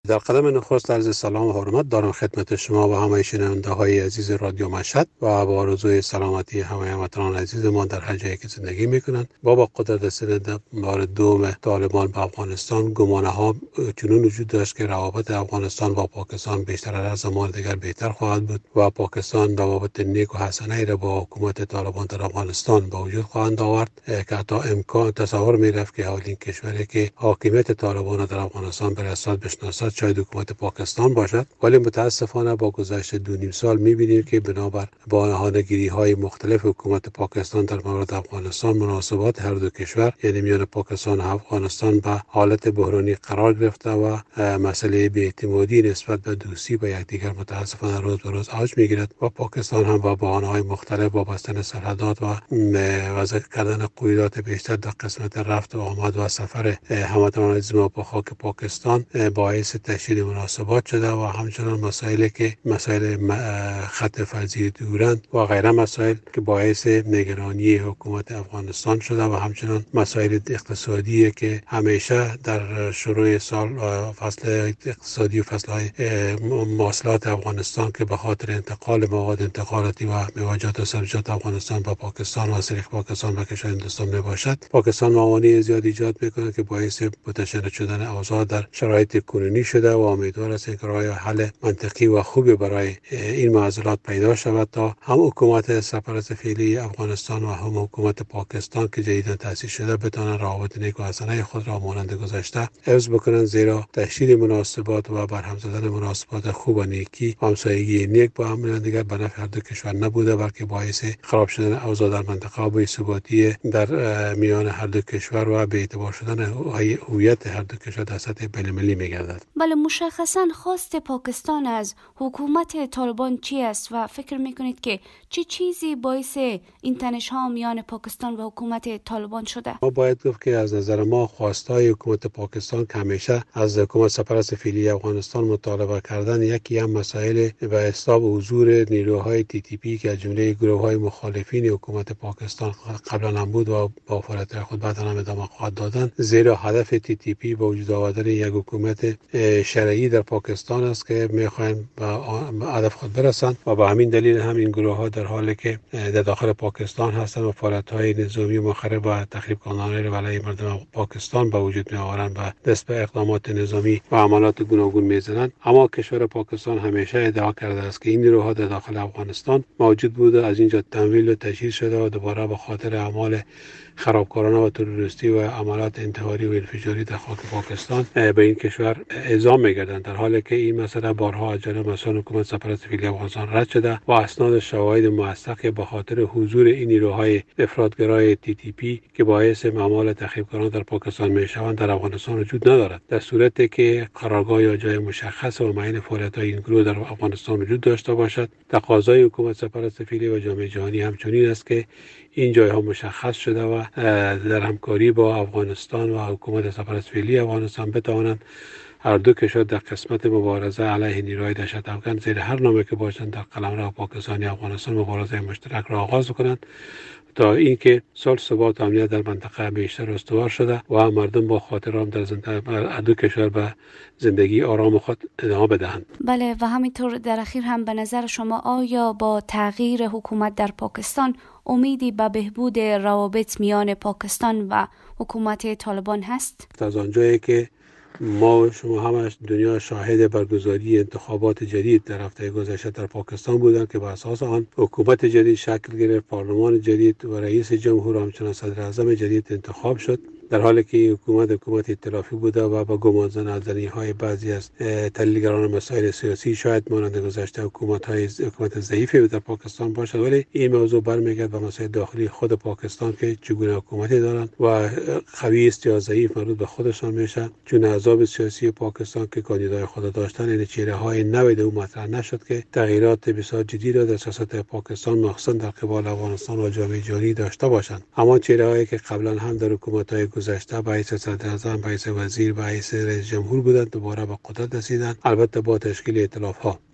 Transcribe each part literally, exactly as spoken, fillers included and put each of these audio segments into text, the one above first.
در قدم نخست عرض سلام و حرمت دارم خدمت شما و همه شنونده های عزیز رادیو مشهد و با آرزوی سلامتی همه هموطنان عزیز ما در هر جایی که زندگی میکنند. با با قدرت رسیدن بار دوم طالبان به افغانستان، گمانه ها چنون وجود داشت که روابط افغانستان با پاکستان بیشتر از زمان دیگر بهتر خواهد بود و پاکستان روابط نیک و حسنه را با حکومت طالبان در افغانستان به وجود خواهند آورد که حتی امکان تصور میرفت که اولین کشوری که حاکمیت طالبان در افغانستان برسد بشناسد شاید حکومت پاکستان باشد. ولی متاسفانه با گذشت دو نیم سال می‌بینیم که بنابر بهانه‌گیری‌های مختلف حکومت پاکستان در مورد افغانستان، مناسبات هر دو کشور یعنی میان پاکستان و افغانستان به حالت بحرانی قرار گرفته و مسئله بی‌اعتمادی نسبت به دوستی با یکدیگر متاسفانه روز به روز اوج می‌گیرد و پاکستان هم با بهانه‌های مختلف با بستن سرحدات و وضع کردن قیودات بیشتر در قسمت رفت و آمد و سفر هموطنان عزیز ما به خاک پاکستان باعث تشدید مناسبات شده و همچنان مسائلی که مسائل خط فضی دورند و غیره مسائل که باعث نگرانی حکومت افغانستان شده و همچنان مسائل اقتصادی که همیشه در شروع سال فصل اقتصادی و فصل‌های مواصلات افغانستان که به خاطر انتقال مواد انتقالاتی و میوه‌جات و سبزیجات افغانستان به پاکستان و از طریق پاکستان به کشور هندوستان میباشد، پاکستان موانع زیاد ایجاد میکنه که باعث متشدد شدن اوضاع در شرایط کنونی شده و امیدوار است که راه حل منطقی و خوبی برای این معضلات پیدا شود تا هم حکومت سرپرست فعلی افغانستان و هم حکومت پاکستان که جدیدا تأسیس شده بتوانند روابط نیک و حسنه خود را مانند گذشته حفظ بکنند، زیرا تشدید مناسبات و برهم زدن مناسبات خوب و نیکی و همسایگی نیک با هم دیگر به نفع هر دو کشور نبوده بلکه باعث خراب شدن اوضاع در منطقه و بی‌ثباتی در میان هر دو کشور و بی‌اعتبار شدن هویت هر دو کشور در سطح بین‌المللی می‌گردد. بله، مشخصاً خواست پاکستان از حکومت طالبان چی است و فکر میکنید که چه چی چیزی باعث این تنش‌ها میان پاکستان و حکومت طالبان شده؟ ما باید گفت که از نظر ما خواستای حکومت پاکستان که همیشه از حکومت سرپرست فعلی افغانستان مطالبه کردن یکی هم مسائل به حساب حضور نیروهای تی تی پی که از جمله گروه‌های مخالفین حکومت پاکستان قبلا هم بود و با فعالیت خود بعدا هم ادامه خواهد دادن، زیرا هدف تی تی پی با وجود آوردن یک حکومت شرعی در پاکستان است که میخواهند به هدف خود برسند و به همین دلیل هم این گروه ها در حالی که در داخل پاکستان هستند و فعالیت های نظامی مخرب و تخریب کننده علیه مردم پاکستان به وجود میآورند و دست به اقدامات نظامی و عملیات گوناگون میزنند. اما کشور پاکستان همیشه ادعا کرده است که این نیروها در داخل افغانستان موجود بوده، از اینجا تمویل و تجهیز شده و دوباره به خاطر اعمال خرابکارانه و تروریستی و عملیات انتحاری و انفجاری در خاک پاکستان به این کشور اعزام می‌گردند، در حالی که این مسئله بارها از جانب مسئولان حکومت سرپرست فعلی افغانستان رد شده و اسناد شواهد موثق به خاطر حضور این نیروهای افراطگرای تی تی پی که باعث اعمال تخریبکارانه در پاکستان میشوند در افغانستان وجود ندارد. در صورتی که قرارگاه یا جای مشخص و معین فعالیت‌های این گروه در افغانستان وجود داشته باشد، تقاضای حکومت سرپرست فعلی و جامعه جهانی همچنین است که این جایها مشخص شده و در همکاری با افغانستان و حکومت سرپرست فعلی افغانستان بتوانند هر دو کشور در قسمت مبارزه علیه نیروهای دهشت افکن زیر هر نامی که باشند در قلمرو پاکستانی افغانستان مبارزه مشترک را آغاز کنند تا اینکه صلح ثبات و امنیت در منطقه بیشتر استوار شده و مردم با خاطر آرام در زندگی دو کشور به زندگی آرام خود ادامه بدهند. بله، و همینطور در اخیر هم به نظر شما آیا با تغییر حکومت در پاکستان امیدی به بهبود روابط میان پاکستان و حکومت طالبان هست؟ از آنجایی که ما و شما همش دنیا شاهد برگزاری انتخابات جدید در هفته گذشته در پاکستان بودند که بر اساس آن حکومت جدید شکل گرفت، پارلمان جدید و رئیس جمهور و همچنین صدر اعظم جدید انتخاب شد، در حالی که این حکومت حکومت ائتلافی بوده و با گمان زدنی های بعضی از تحلیلگران مسائل سیاسی شاید مانند گذشته حکومت های حکومت ضعیفی در پاکستان باشد، ولی این موضوع برمیگرد به مسائل داخلی خود پاکستان که چگونه حکومتی دارند و قوی است یا ضعیف مربوط به خودشان میشه، چون احزاب سیاسی پاکستان که کاندیدای خود داشتن این چهره های نوید او مطرح نشد که تغییرات بسیار جدی را در سیاست پاکستان مخصوصا در قبال افغانستان و جامعه جهانی داشته باشند. اما چهره هایی که قبلا هم در حکومت های گذشته به حیث صدر اعظم، به حیث وزیر، به حیث رئیس جمهور بودند دوباره به قدرت رسیدند، البته با تشکیل ائتلاف ها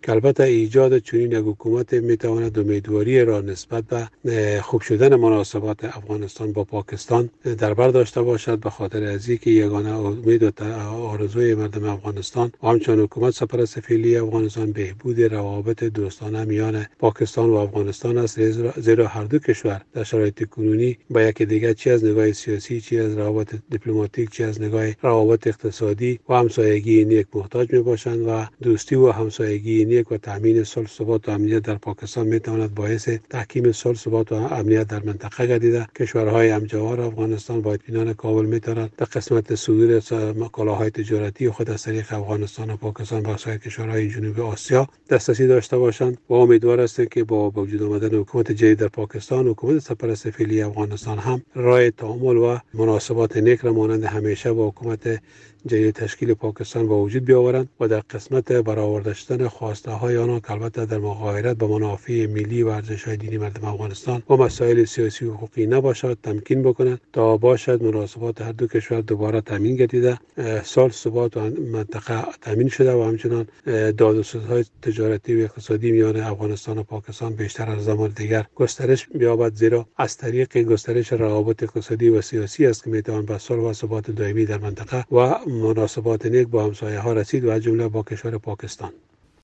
که البته ایجاد چنین یک حکومت میتواند امیدواری را نسبت به خوب شدن مناسبات افغانستان با پاکستان در بر داشته باشد، به خاطر از اینکه یگانه امید و آرزوی مردم افغانستان و همچنین حکومت سرپرست فعلی افغانستان بهبود روابط دوستانه میان پاکستان و افغانستان است، زیرا هر دو کشور در شرایط کنونی با یکی دیگر چی از نگاه سیاسی، چی از روابط دیپلماتیک، چی از نگاه روابط اقتصادی و همسایگی نیک محتاج می باشند و دوستی و همسایگی نیک و تامین صلح، ثبات و امنیت در پاکستان می تواند باعث تحکیم صلح، ثبات و امنیت در منطقه گردیده. کشورهای همجوار افغانستان با اطمینان کامل می توانند در قسمت صدور کالاهای تجارتی خود از طریق افغانستان و پاکستان با سایر کشورهای جنوب آسیا دسترسی داشته باشند و امیدوار هستند که با وجود آمدن حکومت جدید در پاکستان، حکومت سرپرست فعلی افغانستان هم راه تعامل و مناسبات نیک را مانند همیشه با حکومت جدید تشکیل پاکستان با وجود بیاورند و در قسمت برآورده شدن خواسته های آنها که البته در مغایرت با منافع ملی و ارزش‌های دینی مردم افغانستان و مسائل سیاسی و حقوقی نباشد تمکین بکنند تا باشد مناسبات هر دو کشور دوباره تامین گردیده، صلح، ثبات و منطقه تامین شده و همچنین داد و ستدهای تجارتی و اقتصادی میان افغانستان و پاکستان بیشتر از زمان دیگر گسترش بیابد، زیرا از طریق گسترش روابط اقتصادی و سیاسی است که میتوان به صلح و ثبات دائمی در منطقه و مناسبات نیک با همسایه ها رسید و از جمله با کشور پاکستان.